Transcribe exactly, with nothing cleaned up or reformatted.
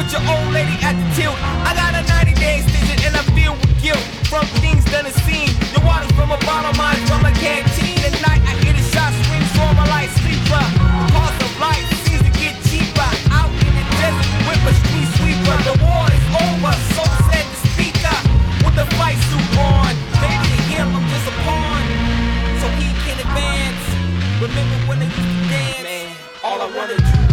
with your old lady at the tilt. I got a ninety day extension and I feel with guilt from things done and seen. Your water's from a bottle, mine from a canteen. At night I hear the shots ring, so I'm a light sleeper. The cost of life seems to get cheaper. Out in the desert with a street sweeper. The war is over, so said the speaker with the fight suit on. Maybe to him I'm just a pawn, so he can advance. Remember when they used to dance? Man, all I wanna do